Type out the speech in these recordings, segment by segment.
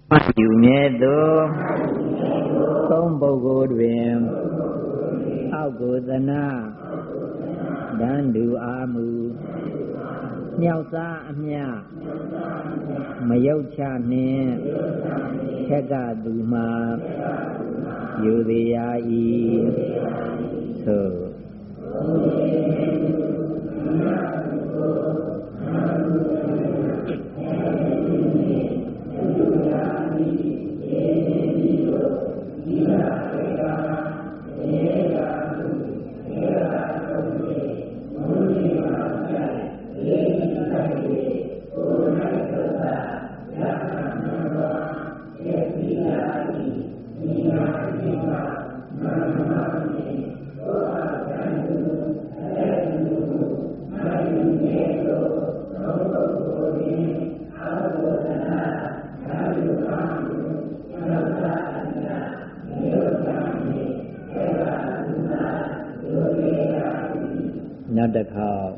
ယူမြဲသောသုံးပုဂ္ဂိုလ်တွင်အောက်ကိုသနာဒန်းတူအားမူမြောက်စားအမြမယုတ်ချနှင့်ထက်ကသူမှာယူသည်ယာဤသို့နောက်တစ်ခေါက်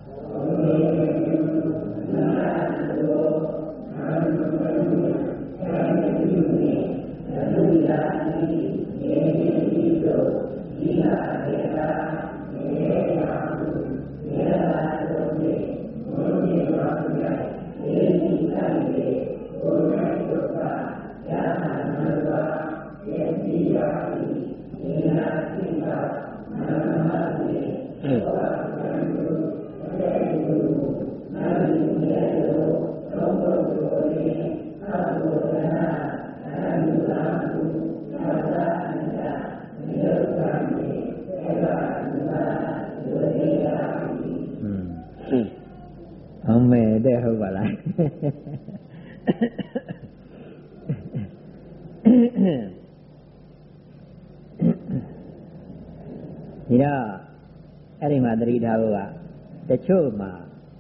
အောင်မယ်တဲ့ဟုတ်ပါလားဒီတော့အဲ့ဒီမှာသတိထားဖို့ကတချို့မှာ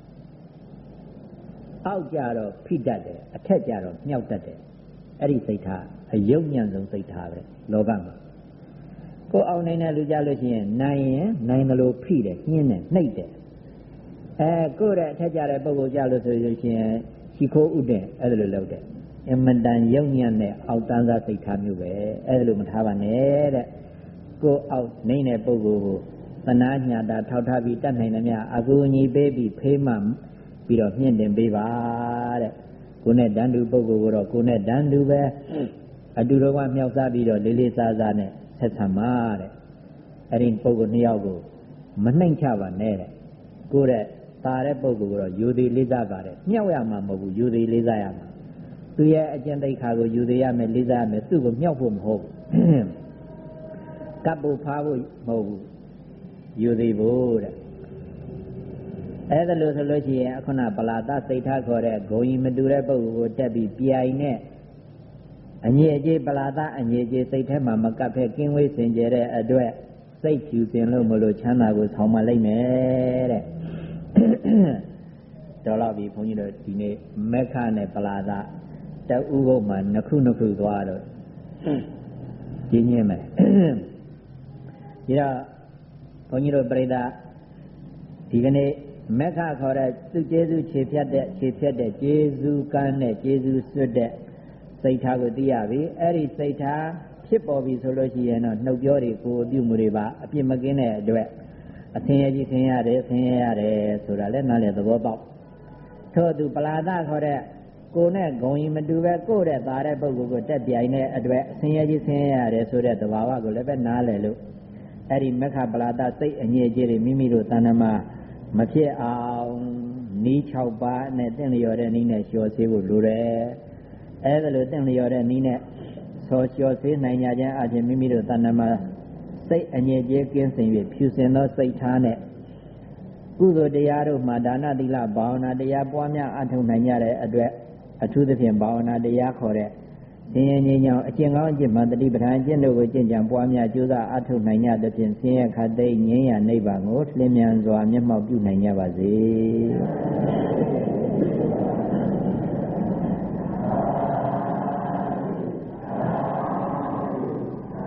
အောက်ကြတော့ဖိတတ်တယ်အထက်ကြတော့မြောက်တတ်တယ်အဲ့ဒီစိတ်ထားအယုတ်ညံ့ဆုံးစိတ်ထားပဲလောကမှာကိုအောင်နိုင်တဲ့လူကြလို့ရှိရင်နိုင်ရင်နိုင်တယ်လို့ဖိတယ်ညှင်းတယ်နှိပ်တယ်ကိုယ့်ရဲ့အထက်ကြတဲ့ပုဂ္ဂိုလ်ကြလို့ဆိုလို့ရှိရင်ရှိခိုးဥတဲ့အဲ့ဒါလိုလုပ်တယ်အမတန်ယုံညံ့တဲ့အောက်တန်းစားစိတ်ထားမျိုးပဲအဲ့ဒါလိုမထားပါနဲ့တဲ့ကိုယ်အောက်နေတဲ့ပုဂ္ဂိုလ်ကိုသနာညာတာထောက်ထားပြီးတတ်နိုင်တယ်များအကူအညီပေးပြီးဖေးမှပြီးတော့မြင့်တင်ပေးပါတဲ့ကိုယ်နဲ့တန်တူပုဂ္ဂိုလ်ကိုတော့ကိုယ်နဲ့တန်တူပဲအတူတော်ကမြောက်စားပြီးတော့လေးလေးစားစားနဲ့ဆက်ဆံပါတဲ့အဲ့ဒီပုဂ္ဂိုလ်နှစ်ယောက်ကိုမနှိမ့်ချပါနဲ့တဲ့ကိုယ်တဲ့သာတဲ့ပုဂ္ဂိုလ်ကတော့ယူသည်လေးစားပါတယ်မြောက်ရမှာမဟုတ်ဘူးယူသည်လေးစားရမှာသူရဲ့အကျင့်သိက္ခာကိုယူသည်ရမယ်လေးစားရမယ်သူ့ကိုမြောက်ဖို့မဟုတ်ကပ်ဖို့ဖားဖို့မဟုတ်ဘူးယူသည်ဖို့တဲ့အဲ့ဒါလို့ဆိုလို့ရှိရင်အခုနပလာတစိတ်ထားခေါ်တဲ့ဂုံကြီးမတူတဲ့ပုဂ္ဂိုလ်ကိုတက်ပြီးပြိုင်နဲ့အငြိအကျေးပလာတအငြိအကျေးစိတ်ထဲမှာမကပ်ဖဲကင်းဝေးစင်ကြတဲ့အတွက်စိတ်ဖြူစင်လို့မလို့ချမ်းသာကိုဆောင်းမလိုက်မယ်တဲ့တော်တော့ပြီဘုန်းကြီးတို့ဒီနေ့မက္ခနဲ့ပလာဒတဥပုပ်မှာနှစ်ခုသွားတော့ကျင်းချင်းမယ်ဒီတော့ဘုန်းကြီးတို့ပြိဿဒီကနေ့မက္ခခေါ်တဲ့သူကျေးဇူးခြေဖြတ်တဲ့ကျေးဇူးကမ်းတဲ့ကျေးဇူးဆွတ်တဲ့စိတ်ထားကိုသိရပြီအဲ့ဒီစိတ်ထားဖြစ်ပေါ်ပြီဆိုလို့ရှိရင်တော့နှုတ်ပြောတွေကိုအပြုမှုတွေပါအပြစ်မကင်းတဲ့အတွက်အသင်ရကြီးဆင်းရတယ်ဆိုတာလည်းနားလည်သဘောပေါက်ထို့သူပလာဒခေါ်တဲ့ကိုနဲ့ဂုံကြီးမတူပဲကိုတဲ့သားတဲ့ပုဂ္ဂိုလ်ကိုတက်ပြိုင်တဲ့အတွက်ဆင်းရဲကြီးဆင်းရဲရတယ်ဆိုတဲ့သဘာဝကိုလည်းပဲနားလည်လို့အဲ့ဒီမက္ခပလာဒစိတ်အငြိအကျေးတွေမိမိတို့တဏ္ဍမှာမဖြစ်အောင်နီး6ပါးနဲ့တင့်လျော်တဲ့နည်းနဲ့လျှော်ဆေးဖို့လိုတယ်အဲ့ဒါလိုတင့်လျော်တဲ့နည်းနဲ့ဆောလျှော်ဆေးနိုင်ကြခြင်းအပြင်မိမိတို့တဏ္ဍမှာစိတ်အငြိအကျေးကင်းစင်၍ဖြူစင်သောစိတ်ထားနဲ့ကုသိုလ်တရားတို့မှာဒါနသီလဘာဝနာတရားပွားများအထောက်နိုင်ကြတဲ့အတွက်အထူးသဖြင့်ဘာဝနာတရားခေါ်တဲ့ဆင်းရဲငြိမ်းချမ်းအကျင့်ကောင်းအကျင့်မှန်တတိပဋ္ဌာန်အကျင့်တို့ကိုကျင့်ကြံပွားများကြိုးစားအထောက်နိုင်ကြသဖြင့်ဆင်းရဲခတ်သိမ်းငြိမ်းရနိဗ္ဗာန်ကိုလင်းမြန်စွာမျက်မှောက်ပြုနိုင်ကြပါစေ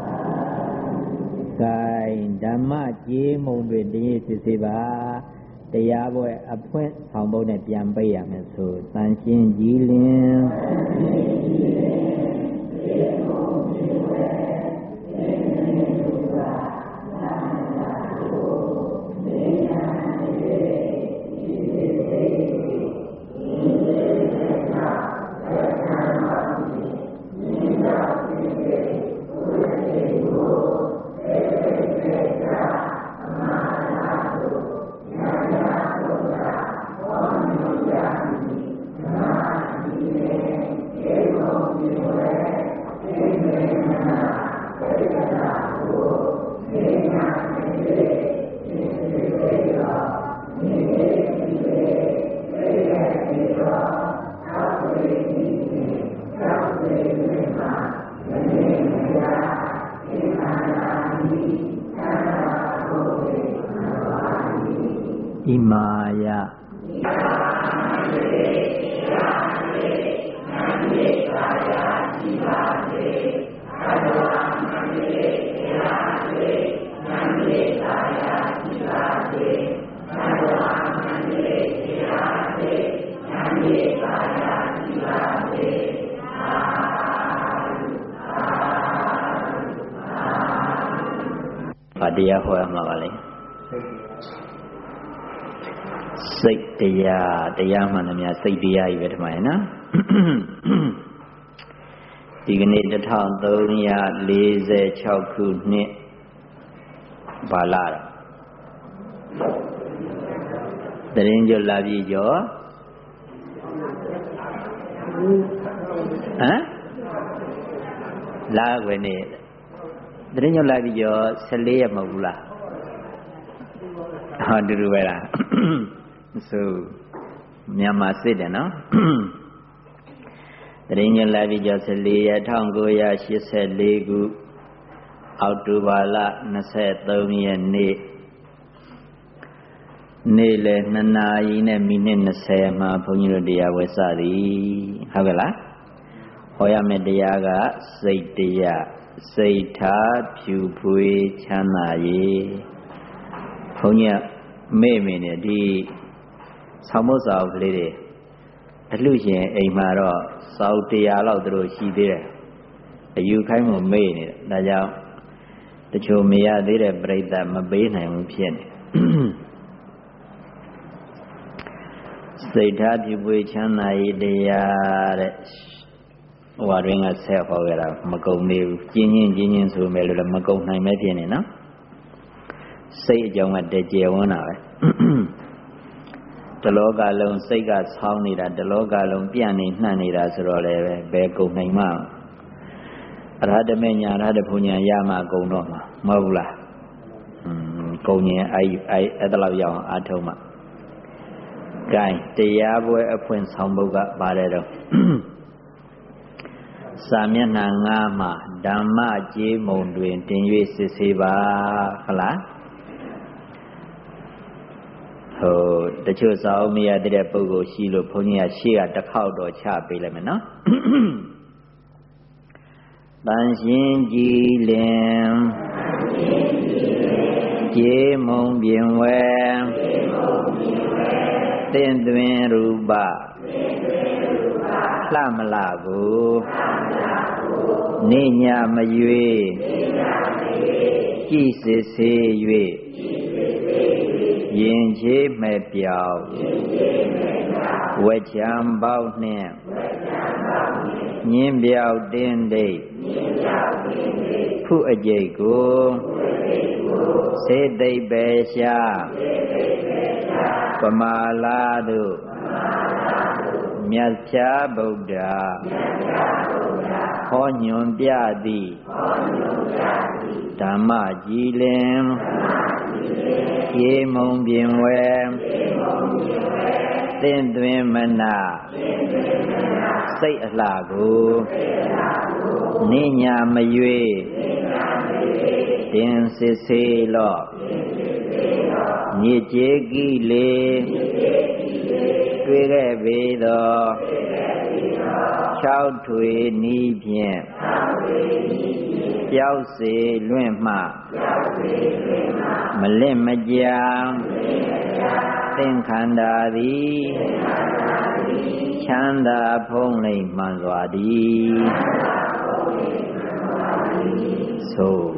ဓမ္မကြေးမုံတွေတည်းစစ်စေပါတတရားပွဲအဖွင့်ဆောင်ဖို့နဲ့ပြန်ပိတ်ရမယ်ဆိုတန်ရှင်းကြည်လင်ဣမာယဘာတရားဟောရမှာပါလဲစိတ်တရားမှန်သမျှစိတ်တရားကြီးပဲထမရဲ့နော်ဒီကနေ့1346ခုနှစ်ဘာလတရင်ကျော်လာပြီကျော်လာခွေနေတရင်ကျော်လာပြီကျော်14ရက်မဟုတ်ဘူးလားဟာတူတူပဲလားဆိုမြန်မာစစ်တယ်နော်တရင်ညလာပြီးကျော်14ရက်1984ခုအောက်တိုဘာလ23ရက်နေ့လယ်2 နာရီနဲ့မိနစ်20မှာဘုန်းကြီးတို့တရားဝဲစသည်ဟုတ်ကဲ့လားဟောရမယ့်တရားကစိတ်တရားစိတ်ထားဖြူဖွေးချမ်းသာရေးဘုန်းကြီးမေ့နေဒီဆောင်းမစာအုပ်ကလေးတွေအလှရှင်အိမ်မှာတော့စာအုပ်100လောက်သူတို့ရှိသေးတယ်အယူခိုင်းမှမေ့နေတယ်ဒါကြောင့်တချို့မရသေးတဲ့ပြိဿမပေးနိုင်ဘူးဖြစ်နေစိတ်ထားဖြူဖွေးချမ်းသာရေးတရားတဲ့ဟိုဟာတွင်ကဆက်ဟောခဲ့တာမကုန်သေးဘူးကျင်းချင်းဆိုမယ်လို့လည်းမကုန်နိုင်မဲဖြစ်နေနော်စိတ်အကြောင်းကတကြယ်ဝန်းတာပဲတလောကလုံးစိတ်ကဆောင်းနေတာတလောကလုံးပြန့်နေနှံ့နေတာဆိုတော့လည်းဘယ်ကုန်နိုင်မှအရဟတမေညာရဟတဘုံညာရမှကုန်တော့မှာမဟုတ်ဘူးလားကုန်ရင်အဲ့ဒါလောက်ရအောင်အားထုတ်မှကဲတရားပွဲအဖွင့်ဆောင်ဖို့ကပါတယ်တော့စာမျက်နှာ9မှာဓမ္မကြေးမုံတွင်တင်၍စစ်ဆေးပါဟုတ်လားတချို့စာအုပ်မရတဲ့ပုဂ္ဂိုလ်ရှိလို့ဘုန်းကြီးကရှေ့ကတစ်ခေါက်တော့ချပေးလိုက်မယ်နော်တန်ရှင်းကြည်လင်ကြေးမုံပြင်ဝဲသင်သွင်းရူပလှမလာကိုနေညမရွေကြည်စစ်စေ၍ရင်ချေမဲ့ပြောင်းဝက်ချံပေါက်နှင့်ညင်းပြောက်တင်းဒိတ်ဖုအကျိတ်ကိုစေသိပ်ပဲရှာပမာလာတို့မြတ်ချာဗုဒ္ဓဟောညွန်ပြသည်ဓမ္မကြည်လင်ကြေးမုံပြင်ဝဲသင်သွင်းမနာစိတ်အလှကိုနိညာမရွေတင်စစ်စေလော့ညစ်ကြေးကိလေတွေ့ခဲ့ပေသော6ထွေနီးဖြင့်ကြောက်စေလွင့်မှမလင့်မကြာသင်္ခန္ဓာသည်ချမ်းသာဖုံးလိမ့်မှန်စွာသည်သို့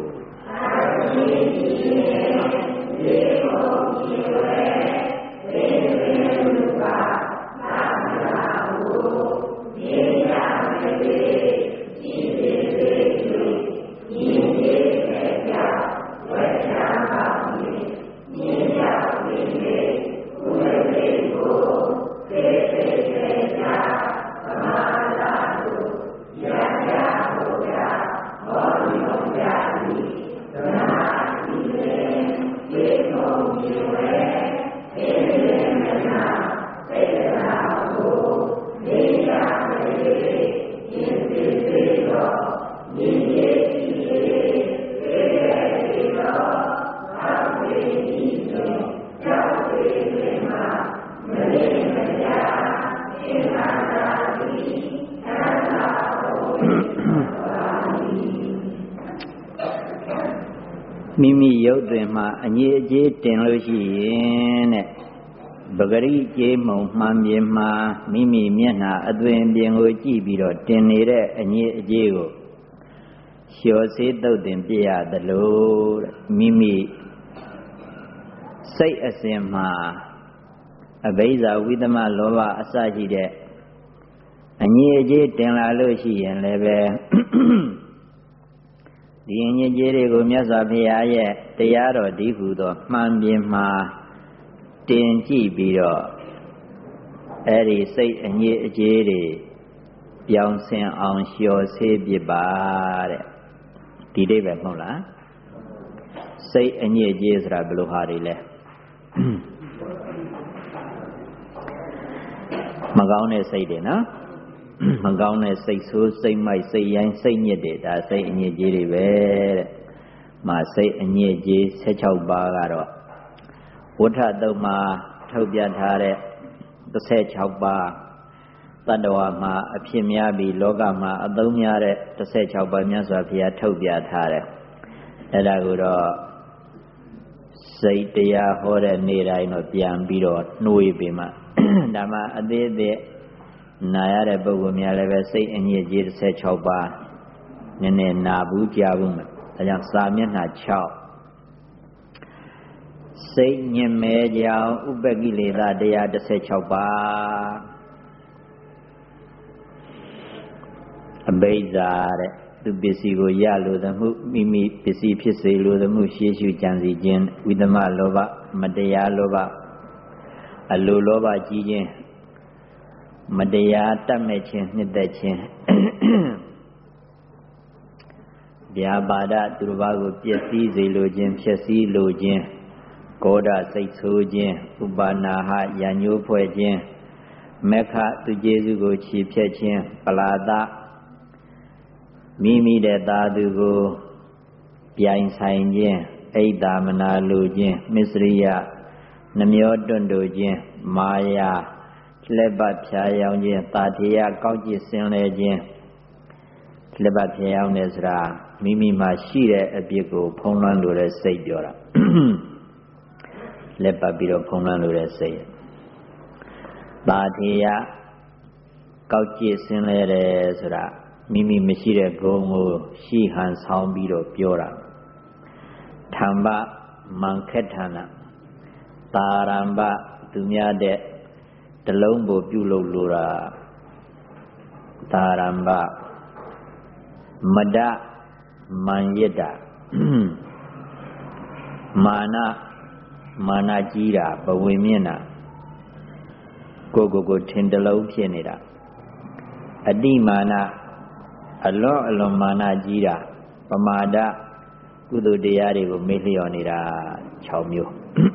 မိမိရုပ်တွင်မှအငြိအကျေးတင်လို့ရှိရင်တဲ့ပဂရိကျေးမုံမှန်ပြင်မှာမိမိမျက်နှာအသွင်ပြင်ကိုကြည့်ပြီးတော့တင်နေတဲ့အငြိအကျေးကိုလျှော်စေးတုတ်တင်ပြရသလိုတဲ့မိမိစိတ်အစဉ်မှာအဘိဇာဝိသမလောဘအစရှိတဲ့အငြိအကျေးတင်လာလို့ရှိရင်လည်းပဲဒီအငြိအကျေးတွေကိုမြတ်စွာဘုရားရဲ့တရားတော်ဒီဟုသောမှန်ပြင်မှာတင်ကြည့်ပြီးတော့အဲ့ဒီစိတ်အငြိအကျေးတွေပြောင်းဆင်းအောင်လျှော်ဆေးပြပါတဲ့ဒီအိဗယ်မဟုတ်လားစိတ်အငြိအကျေးဆိုတာဘယ်လိုဟာတွေလဲမကောင်းတဲ့စိတ်တွေနော်မကောင်းတဲ့စိတ်ဆိုးစိတ်မိုက်စိတ်ရိုင်းစိတ်ညစ်တွေဒါစိတ်အညစ်အကြေးတွေပဲတဲ့။မှာစိတ်အညစ်အကြေး16ပါးကတော့ဝဋ္ဌတုတ်မှာထုတ်ပြထားတဲ့16ပါးတတ္တဝါမှာအဖြစ်များပြီးလောကမှာအသုံးများတဲ့16ပါးမြတ်စွာဘုရားထုတ်ပြထားတယ်။အဲ့ဒါကိုတော့စိတ်တရားဟောတဲ့နေ့တိုင်းတော့ပြန်ပြီးတော့နှွေးပြီးမှဒါမှအသေးသေးနာရတဲ့ပုဂ္ဂိုလ်များလည်းပဲစိတ်အညစ်အကြေး16ပါးနည်းနည်းနာဘူးကြားဘူးမယ်ဒါကြောင့်စာမျက်နှာ6စိတ်ညစ်မဲကြောင့်ဥပကိလေသာတရား16ပါးအဘိဇ္ဇာတဲ့သူပစ္စည်းကိုရလိုသမှုမိမိပစ္စည်းဖြစ်စေလိုသမှုရှေးရှုကြံစီခြင်းဝိသမလောဘမတရားလောဘအလိုလောဘကြီးခြင်းမတရားတတ်မဲ့ခြင်းနှစ်သက်ခြင်းဗျာပါဒသူတစ်ပါးကိုပျက်စီးစေလိုခြင်းဖြည့်ဆည်းလိုခြင်းကောဒစိတ်ဆိုးခြင်းဥပါနာဟရညိုးဖွဲ့ခြင်းမေခသူကျေစုကိုခြေဖြတ်ခြင်းပလာဒမိမိတဲ့သာသူကိုပြိုင်ဆိုင်ခြင်းအိတ်တာမနာလိုခြင်းမစ္စရိယနှမျောတွန့်တိုခြင်းမာယာလက်ပတ်ဖြာရောင်ခြင်းတာထေယကောက်ကျစ်စင်လဲခြင်းလက်ပတ်ဖြာရောင်နေဆိုတာမိမိမှာရှိတဲ့အပြစ်ကိုဖုံးလွှမ်းလိုတဲ့စိတ်ပြောတာလက်ပတ်ပြီးတော့ဖုံးလွှမ်းလိုတဲ့စိတ်တာထေယကောက်ကျစ်စင်လဲတယ်ဆိုတာမိမိမရှိတဲ့ဂုဏ်ကိုရှိဟန်ဆောင်ပြီးတော့ပြောတာဓမ္မမံခက်ဌာနတာရမ္ပသူများတဲ့တလုံးကိုပြုလုပ်လိုတာတာရမ္ပမဒမန်ယတ္တမာနကြီးတာဘဝင်မြင့်တာကိုထင်တလုံးဖြစ်နေတာအတိမာနအလွန်မာနကြီးတာပမာဒကုသိုလ်တရားတွေကိုမေ့လျော့နေတာ6မျိုး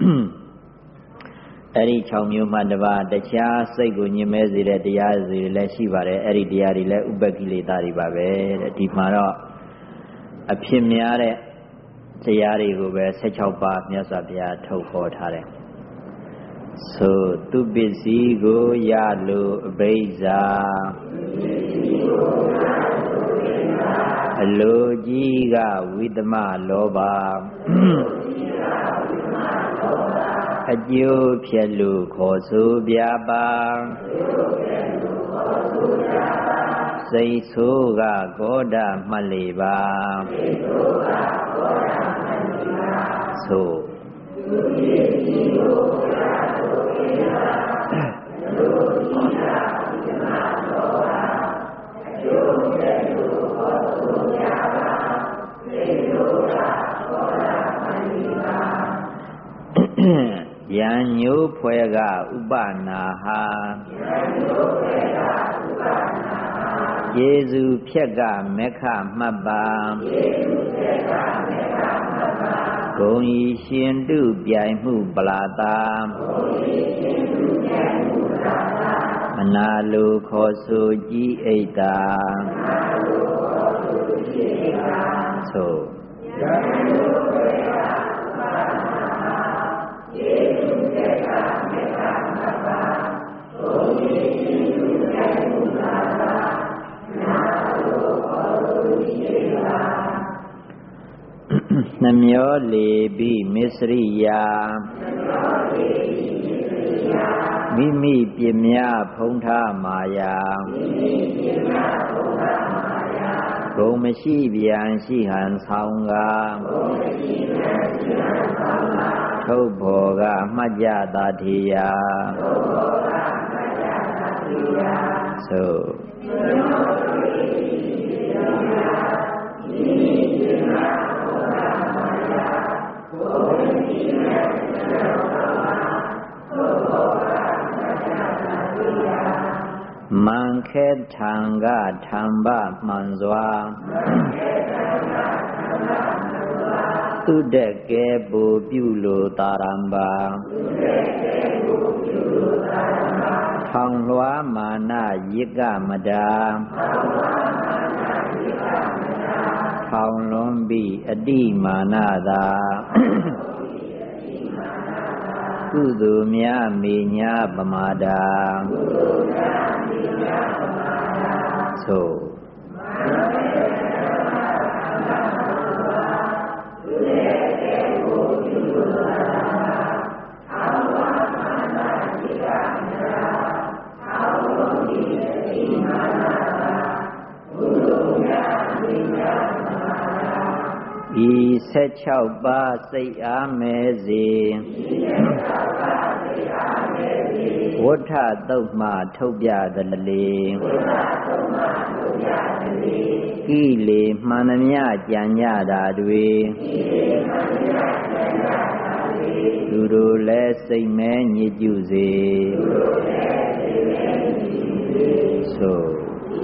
အဲ့ဒီ6မျိုးမှတပါးတခြားစိတ်ကိုညှဉ်းမဲစေတဲ့တရားတွေလည်းရှိပါတယ်အဲ့ဒီတရားတွေလည်းဥပကိလေသာတွေပါပဲတဲ့ဒီမှာတော့အဖြစ်များတဲ့တရားတွေကိုပဲ16ပါးမြတ်စွာဘုရားထုတ်ဟောထားတယ်ဆိုသူပစ္စည်းကိုရလိုအဘိဇ္ဇာအလိုကြီးကဝိသမလောဘအကျိုးဖြစ်လူခေါ်ဆိုပြပါစိတ်ဆိုးကကောဒမှတ်လေပါသို့ယံညိုးဖွဲကဥပနာဟာယေစုဖြက်ကမေခမှတ်ပါဂုံဤရှင်တုပြိုင်မှုပလာတာမနာလိုခေါ်ဆိုကြည်အိတ်တာသို့နှမျောလေပိမစ္စရိယာမိမိပြမြဖုံးထားမာယာဂုံမရှိပြန်ရှိဟန်ဆောင်ကထုတ်ဘော်ကမှတ်ကြတာထေယသို့မံခေထံကထံဘမှန်စွာသူတကဲပူပြုလိုတာရံပါထောင်လွှာမာနယိကမတာထောင်လွန်ပြီးအတိမာနသာကုသိုလ်များမေညာပမာဒာသို့ဤ16ပါးစိတ်အားမဲစေဝဋ္ဌသုတ်မှထုတ်ပြသလေကိလေမှန်သမျှကြံကြတာတွေသူတို့လည်းစိတ်မဲညစ်ကြစေသို့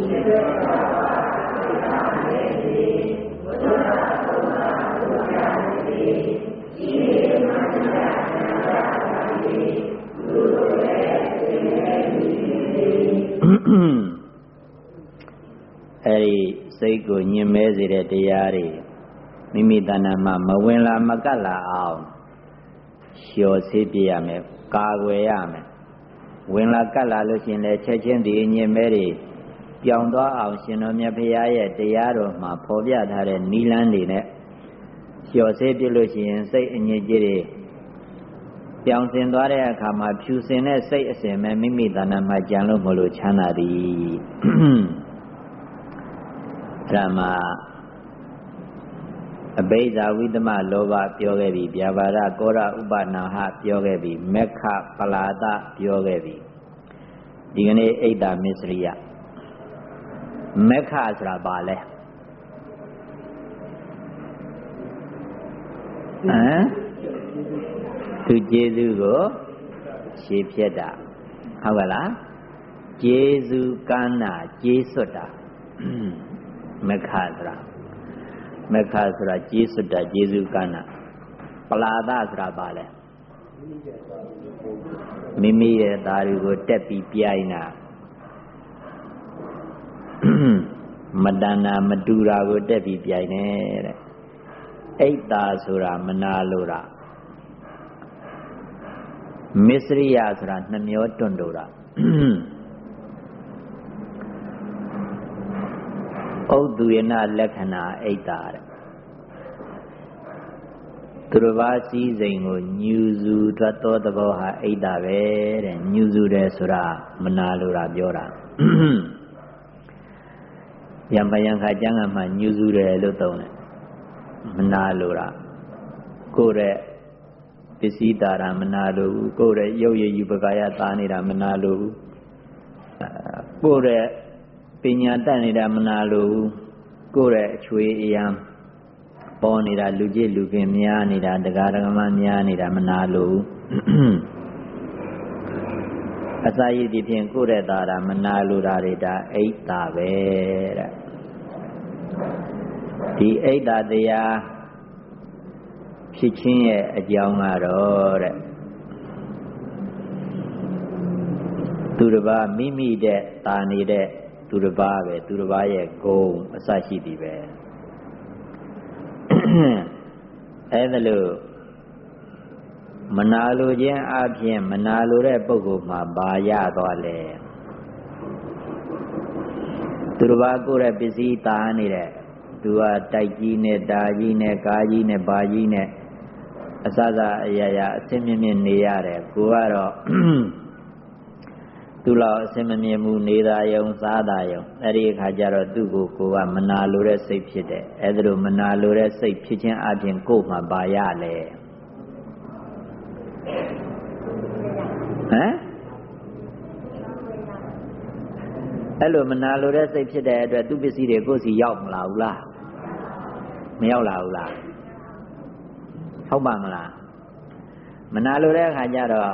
အဲဒီစိတ်ကိုညင်မဲစေတဲ့တရားတွေမိမိတဏ္ဍာမှာမဝင်လာမကပ်လာအောင်လျှော်ဆေးပြရမယ်ကာကွယ်ရမယ်ဝင်လာကပ်လာလို့ရှိရင်လည်းချက်ချင်းဒီညင်မဲတွေပြောင်းသွားအောင်ရှင်တော်မြတ်ဖရာရဲ့တရားတော်မှာဖော်ပြထားတဲ့နိလန်းတွေနဲ့လျှော်ဆေးပြလို့ရှိရင်စိတ်အညစ်အကြေးတွေပြောင်းစင်သွားတဲ့အခါမှာဖြူစင်တဲ့စိတ်အစဉ်မဲ့မိမိတဏ္ဍာမှာကြံလို့မလို့ချမ်းသာသည်ဓမ္မအဘိဓါဝိသမလောဘပြောခဲ့ပြီဗျာပါဒကောရဥပနာဟပြောခဲ့ပြီမေခပလာဒပြောခဲ့ပြီဒီကနေ့အိတ်တာမစ္စရိယမေခဆိုတာဘာလဲသူကျေးဇူးကိုရှေ့ဖြတ်တာဟုတ်ကလားကျေးဇူးကမ်းတာကျေးစွတ်တာမေခဆိုတာကျေးစွတ်တာကျေးဇူးကမ်းတာပလာဒဆိုတာဘာလဲမိမိရဲ့သားတွေကိုတက်ပြီးပြိုင်တာမတဏ္ဍာမတူတာကိုတက်ပြီးပြိုင်နေတဲ့အိတ်တာဆိုတာမနာလိုတာမစ္စရိယဆိုတာနှမျောတွန့်တိုတာဥဒ္ဒယနာလက္ခဏာအိတ်တာတဲ့သူတစ်ပါးစည်းစိမ်ကိုညူစုတတ်သောသဘောဟာအိတ်တာပဲတဲ့ညူစုတယ်ဆိုတာမနာလိုတာပြောတာယံပယံခါကျမ်းကမှညူစုတယ်လို့သုံးတယ်မနာလိုတာကိုယ်ရဲ့ပစ္စည်းတာရာမနာလိုဘူးကိုယ်ရဲ့ရုပ်ရည်ယူပကာယတာနေတာမနာလိုဘူးကိုယ်ရဲ့ပညာတတ်နေတာမနာလိုဘူးကိုယ်ရဲ့အချွေအယံပေါ်နေတာလူကြီးလူခင်များနေတာတရားဓမ္မများနေတာမနာလိုဘူးအစာရည်ဒီဖြင့်ကိုယ်ရဲ့တာရာမနာလိုတာတွေဒါအိတ်တာပဲတဲ့ဒီအိတ်တာတရားဖြစ်ခြင်းရဲ့အကြောင်းကတော့တဲ့သူတစ်ပါးမိမိတဲ့တာနေတဲ့သူတစ်ပါးပဲသူတစ်ပါးရဲ့ဂုဏ်အစရှိသည်ပဲအဲ့ဒါလို့မနာလိုခြင်းအပြင်မနာလိုတဲ့ပုဂ္ဂိုလ်မှာဘာရသွားလဲသူတစ်ပါးကိုယ်ရဲ့ပစ္စည်းတာနေတဲ့သူကတိုက်ကြီးနဲ့တာကြီးနဲ့ကားကြီးနဲ့ဘာကြီးနဲ့အစစအရာရာအစင်းမြင့်မြင့်နေရတယ်ကိုကတော့သူ့လောက်အစင်းမမြင့်မှုနေတာယုံစားတာယုံအဲ့ဒီအခါကျတော့သူ့ကိုကမနာလိုတဲ့စိတ်ဖြစ်တယ်အဲ့ဒါလိုမနာလိုတဲ့စိတ်ဖြစ်ခြင်းအပြင်ကိုယ်မှာဘာရလဲဟမ်အဲ့လိုမနာလိုတဲ့စိတ်ဖြစ်တဲ့အတွက်သူ့ပစ္စည်းတွေကိုယ်စီရောက်မလာဘူးလားမရောက်လာဘူးလားဟုတ်ပါမလားမနာလိုတဲ့အခါကျတော့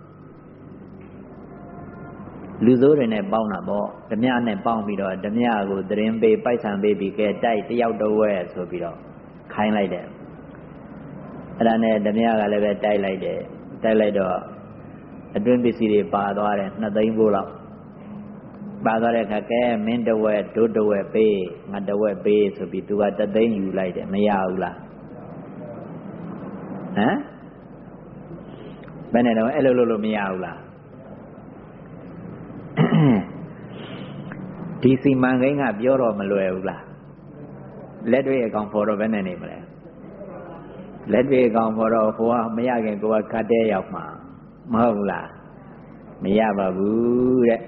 လူဆိုးတွေနဲ့ပေါင်းတာပေါ့ဓမြနဲ့ပေါင်းပြီးတော့ဓမြကိုသတင်းပေးပိုက်ဆံပေးပြီးကဲတိုက်တယောက်တော့ဝဲဆိုပြီးတော့ခိုင်းလိုက်တယ်အဲ့ဒါနဲ့ဓမြကလည်းပဲတိုက်လိုက်တယ်တိုက်လိုက်တော့အတွင်းပစ္စည်းတွေပါသွားတယ်2 သိန်းဘိုးလောက်ပါသွားတဲ့အခါကဲမင်းတဝက်ဒုတဝက်ပေးငါတဝက်ပေးဆိုပြီးသူက3 သိန်းယူလိုက်တယ်မရဘူးလားဟမ်ဘယ်နဲ့တော့အဲ့လိုလို့မရဘူးလားဒီစီမံကိန်းကပြောတော့မလွယ်ဘူးလားလက်တွေ့အကောင်ဖော်တော့ဘယ်နဲ့နေမလဲလက်တွေ့အကောင်ဖော်တော့ဟိုကမရခင်ကိုကခတ်တဲရောက်မှာမဟုတ်ဘူးလားမရပါဘူးတဲ့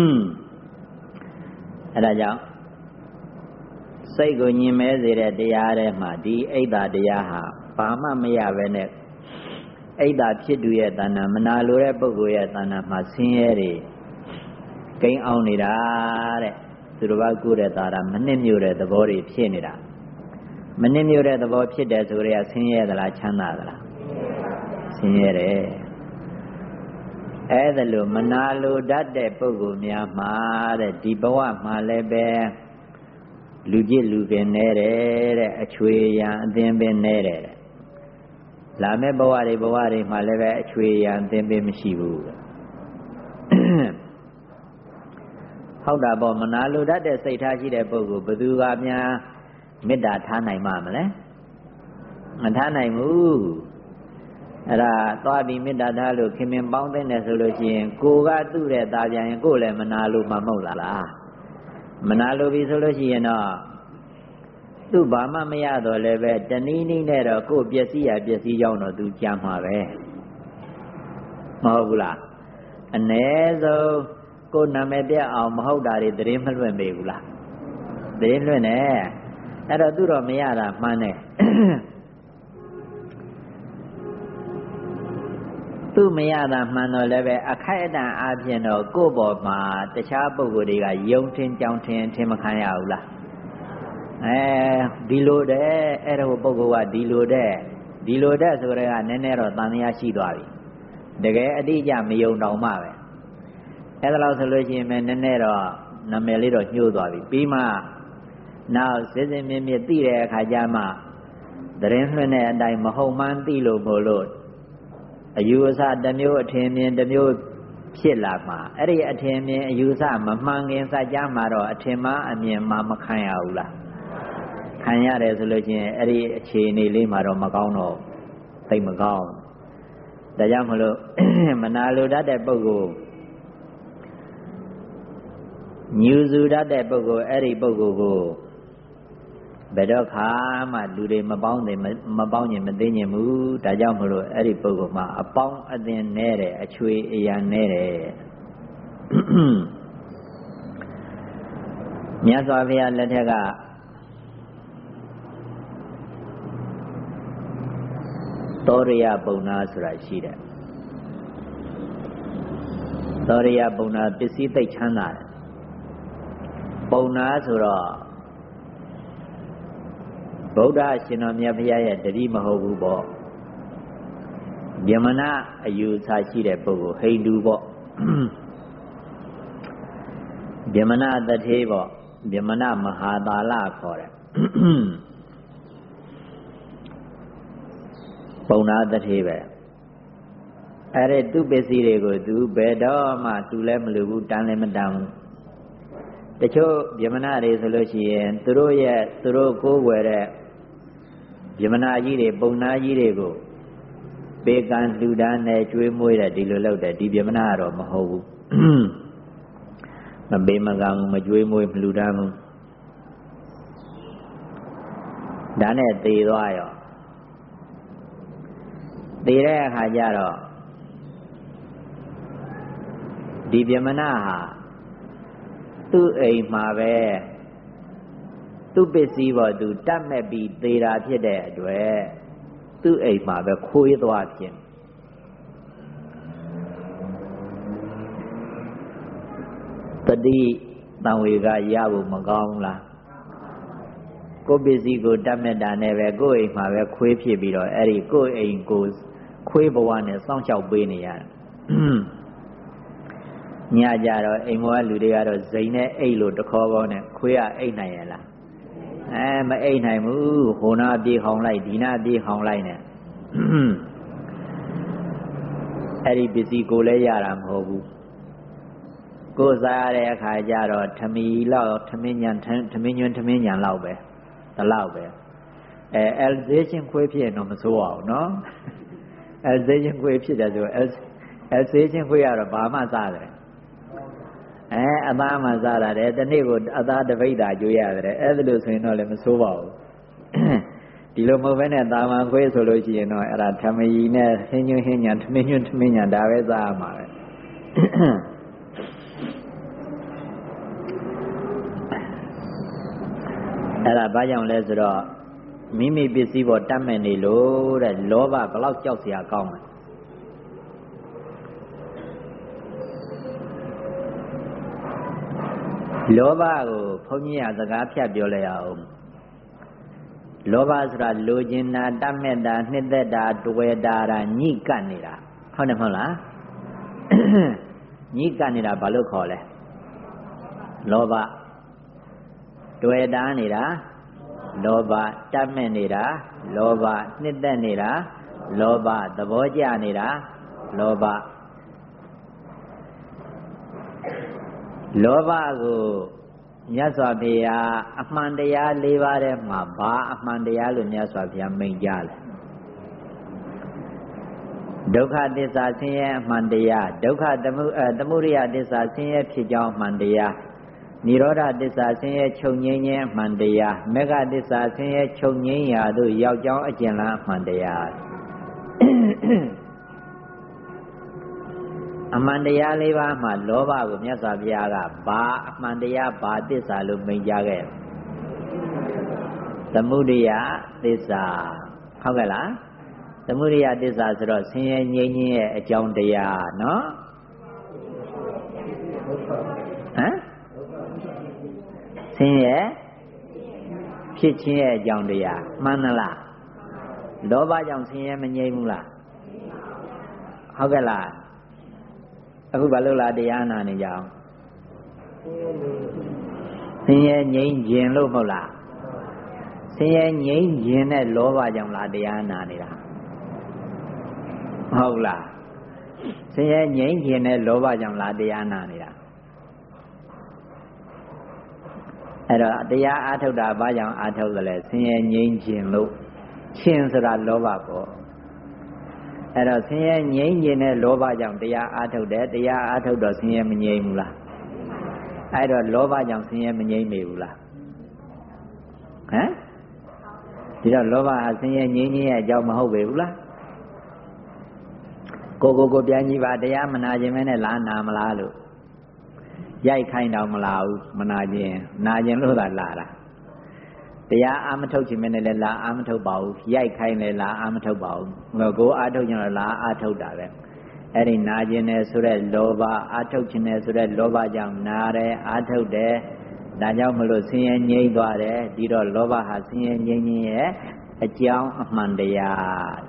အဲ့ဒါကြောင့်စိတ်ကိုညင်မဲစေတဲ့တရားထဲမှာဒီအိတ်တာတရားဟာဘာမှမရပဲနဲ့အိတ်တာဖြစ်သူရဲ့တဏ္ဍာမနာလိုတဲ့ပုဂ္ဂိုလ်ရဲ့တဏ္ဍာမှာဆင်းရဲတွေကိန်းအောင်နေတာတဲ့သူတစ်ပါးကိုယ်တဲ့သားတာမနစ်မြို့တဲ့သဘောတွေဖြစ်နေတာမနစ်မြို့တဲ့သဘောဖြစ်တယ်ဆိုရဲဆင်းရဲသလားချမ်းသာသလားဆင်းရဲတယ်အဲ့ဒါလို့မနာလိုတတ်တဲ့ပုဂ္ဂိုလ်များမှာတဲ့ဒီဘဝမှာလည်းပဲလူကြည့်လူပင်နေတယ်တဲ့အချွေရန်အသင်ပင်နေတယ်တဲ့လာမယ့်ဘဝတွေမှာလည်းပဲအချွေရန်အသင်ပင်မရှိဘူးဟုတ်တာပေါ့မနာလိုတတ်တဲ့စိတ်ထားရှိတဲ့ပုဂ္ဂိုလ်ဘယ်သူကများမေတ္တာထားနိုင်မှာမလဲမထားနိုင်ဘူးအဲ့ဒါသွားပြီးမေတ္တာထားလို့ခင်မင်ပေါင်းတဲ့နဲ့ဆိုလို့ရှိရင်ကိုကသူ့တဲ့သားပြန်ရင်ကိုယ်လည်းမနာလိုမှမဟုတ်လားမနာလိုပြီဆိုလို့ရှိရင်တော့သူ့ဘာမှမရတော့လည်းပဲတနည်းနည်းနဲ့တော့ကိုယ်ပျက်စီးရပျက်စီးကြောင်းတော့သူကြံမှာပဲမဟုတ်ဘူးလားအ ਨੇ ဆုံးကိုယ်နာမည်ပြအောင်မဟုတ်တာတွေသတင်းမလွှင့်ပေးဘူးလားသတင်းလွှင့်နေအဲ့တော့သူတော့မရတာမှန်းတယ်သူမရတာမှန်တော့လည်းပဲအခိုက်အတန့်အားဖြင့်တော့ကိုယ့်ဘော်မှာတခြားပုဂ္ဂိုလ်တွေကယုံထင်ကြောင်ထင်မခံရဘူးလားဒီလိုတဲ့အဲ့ဒါပုဂ္ဂိုလ်ကဒီလိုတဲ့ဆိုတဲ့ကနည်းနည်းတော့တန်တရားရှိသွားပြီတကယ်အတိအကျမယုံတော့မှပဲအဲ့ဒါလို့ဆိုလို့ရှိရင်နည်းနည်းတော့နာမည်လေးတော့ညှိုးသွားပြီပြီးမှနောက်စစ်စစ်မြင့်မြင့်သိတဲ့အခါကျမှသတင်းလွှင့်တဲ့အတိုင်းမဟုတ်မှန်းသိလို့မို့လို့အယူအဆတစ်မျိုးအထင်မြင်တစ်မျိုးဖြစ်လာမှာအဲ့ဒီအထင်မြင်အယူအဆမမှန်ခင်စကြမှာတော့အထင်မှားအမြင်မှာမခံရဘူးလားခံရတယ်ဆိုလို့ချင်းအဲ့ဒီအခြေအနေလေးမှာတော့မကောင်းတော့သိမကောင်းဒါကြောင့်မလို့မနာလိုတတ်တဲ့ပုဂ္ဂိုလ်ညူစုတတ်တဲ့ပုဂ္ဂိုလ်အဲ့ဒီပုဂ္ဂိုလ်ကိုဘယ်တော့ခါမှလူတွေမပေါင်းရင်မသိညင်ဘူးဒါကြောင့်မလို့အဲ့ဒီပုဂ္ဂိုလ်မှာအပေါင်းအသင်းနဲ့တဲ့အချွေအရာနဲ့တဲ့မြတ်စွာဘုရားလက်ထက်ကသောရိယပုံနာဆိုတာရှိတယ်သောရိယပုံနာပစ္စည်းသိချမ်းသာတယ်ပုံနာဆိုတော့ဗုဒ္ဓရှင်တော်မြတ်ဘုရားရဲ့တတိမဟုတ်ဘူးပေါ့ဗျမနအယူဆရှိတဲ့ပုဂ္ဂိုလ်ဟိန္ဒူပေါ့ဗျမနတထေပေါ့ဗျမနမဟာသာလခေါ်တယ်ပုံနာတထေပဲအဲ့ဒီသူပစ္စည်းတွေကိုသူဘယ်တော့မှသူလည်းမလူဘူးတန်းလည်းမတန်းဘူးတချို့ဗျမနတွေဆိုလို့ရှိရင်သူတို့ကိုးကွယ်တဲ့ဗျမနာကြီးတွေပုံနာကြီးတွေကိုပေကံလှူဒါန်းနဲ့ကျွေးမွေးတဲ့ဒီလိုလုပ်တယ်ဒီဗျမနာကတော့မဟုတ်ဘူးမပေးမကံမကျွေးမွေးမလှူဒါန်းဘူးဒါနဲ့သေသွားရောသေတဲ့အခါကျတော့ဒီဗျမနာဟာသူ့အိမ်မှာပဲသူ့ပစ္စည်းပေါ်သူတတ်မဲ့ပြီးသေတာဖြစ်တဲ့အတွက်သူ့အိမ်မှာပဲခွေးသွားဖြစ်တတိတံဝေကရဖို့မကောင်းလားကိုယ်ပစ္စည်းကိုတတ်မဲ့တာနဲ့ပဲကိုယ့်အိမ်မှာပဲခွေးဖြစ်ပြီးတော့အဲ့ဒီကိုယ့်အိမ်ကိုခွေးဘဝနဲ့စောင့်ရှောက်ပေးနေရတယ်ညကြတော့အိမ်ဘောကလူတွေကတော့ဇိမ်နဲ့အိတ်လို့တခေါ်ခေါ်နဲ့ခွေးကအိတ်နိုင်ရလားမအိတ်နိုင်ဘူးဟိုနာပြေးဟောင်းလိုက်ဒီနာပြေးဟောင်းလိုက်နဲ့အဲ့ဒီပစ္စည်းကိုလည်းရတာမဟုတ်ဘူးကိုယ်စားရတဲ့အခါကျတော့ထမီလောက်ထမင်းညံလောက်ပဲဒီလောက်ပဲelzation ခွေးဖြစ်တော့မစိုးအောင်နော် elzation ခွေးဖြစ်တယ်ဆို elzation ခွေးကတော့ဘာမှစားတယ်အသားမှစားရတယ်တနေ့ကိုအသားတစ်ပိဿာကျွေးရတယ်အဲ့ဒါလို့ဆိုရင်တော့လည်းမဆိုးပါဘူးဒီလိုမဟုတ်ဘဲနဲ့တာမန်ခွေးဆိုလို့ရှိရင်တော့အဲ့ဒါထမီနဲ့ဟင်းညွန့်ဟင်းညာထမင်းညွန့်ဒါပဲစားရမှာပဲအဲ့ဒါဘာကြောင့်လဲဆိုတော့မိမိပစ္စည်းပေါ်တတ်မဲ့နေလို့တဲ့လောဘဘလောက်ကြောက်เสียကောင်းလဲလောဘကိုဘုန်းကြီးကစကားဖြတ်ပြောလိုက်အောင်လောဘဆိုတာလိုချင်တာတတ်မဲ့တာနှစ်သက်တာတွေ့တာညှိကပ်နေတာဟုတ်တယ်မဟုတ်လားညှိကပ်နေတာဘာလို့ခေါ်လဲလောဘတွေ့တာနေတာလောဘတတ်မဲ့နေတာလောဘနှစ်သက်နေတာလောဘသဘောကျနေတာလောဘလောဘကိုမြတ်စွာဘုရားအမှန်တရား၄ပါးထဲမှာဘာအမှန်တရားလို့မြတ်စွာဘုရားမိန့်ကြားလဲဒုက္ခသစ္စာဆင်းရဲအမှန်တရားဒုက္ခသမုဒယသစ္စာဆင်းရဲဖြစ်ကြောင်းအမှန်တရားနိရောဓသစ္စာဆင်းရဲချုပ်ငြိမ်းခြင်းအမှန်တရားမေဃသစ္စာဆင်းရဲချုပ်ငြိမ်းရာသို့ရောက်ကြောင်းအကျဉ်းလားအမှန်တရားအမှန်တရား၄ပါးမှာလောဘကိုမြတ်စွာဘုရားကဘာအမှန်တရားဘာသစ္စာလို့မိန့်ကြားခဲ့သမုဒယသစ္စာဟုတ်ကဲ့လားသမုဒယသစ္စာဆိုတော့ဆင်းရဲငြိမ်းခြင်းရဲ့အကြောင်းတရားနော်ဟမ်ဆင်းရဲဖြစ်ခြင်းရဲ့အကြောင်းတရားမှန်သလားလောဘကြောင့်ဆင်းရဲမငြိမ်းဘူးလားဟုတ်ကဲ့လားအခုဘာလို့လားတရားနာနေကြအောင်ဆင်းရဲငြိမ်းခြင်းလို့မဟုတ်လားဆင်းရဲငြိမ်းခြင်းနဲ့လောဘကြောင့်လားတရားနာနေတာဟုတ်လားဆင်းရဲငြိမ်းခြင်းနဲ့လောဘကြောင့်လားတရားနာနေတာအဲ့တော့တရားအားထုတ်တာဘာကြောင့်အားထုတ်သလဲဆင်းရဲငြိမ်းခြင်းလို့ခြင်းဆိုတာလောဘပေါ့အဲ့တော့ဆင်းရဲငြိမ်းခြင်းနဲ့လောဘကြောင့်တရားအားထုတ်တယ်တရားအားထုတ်တော့ဆင်းရဲမငြိမ်းဘူးလားအဲ့တော့လောဘကြောင့်ဆင်းရဲမငြိမ်းမေဘူးလားဟမ်ဒီတော့လောဘဟာဆင်းရဲငြိမ်းခြင်းရဲ့အကြောင်းမဟုတ်ပေဘူးလားကိုပြန်ကြည့်ပါတရားမနာခြင်းမဲနဲ့လားနာမလားလို့ရိုက်ခိုင်းတော့မလားဘူးမနာခြင်းလို့သာလာတာတရားအာမထုတ်ခြင်းမဲနဲ့လည်းလားအာမထုတ်ပါဘူးရိုက်ခိုင်းလည်းလားအာမထုတ်ပါဘူးကိုအာထုတ်ခြင်းလားအာထုတ်တာပဲအဲ့ဒီနာခြင်းနဲ့ဆိုတဲ့လောဘအာထုတ်ခြင်းနဲ့ဆိုတဲ့လောဘကြောင့်နာတယ်အာထုတ်တယ်ဒါကြောင့်မလို့ဆင်းရဲငြိမ်းသွားတယ်ဒီတော့လောဘဟာဆင်းရဲငြိမ်းခြင်းရဲ့အကြောင်းအမှန်တရား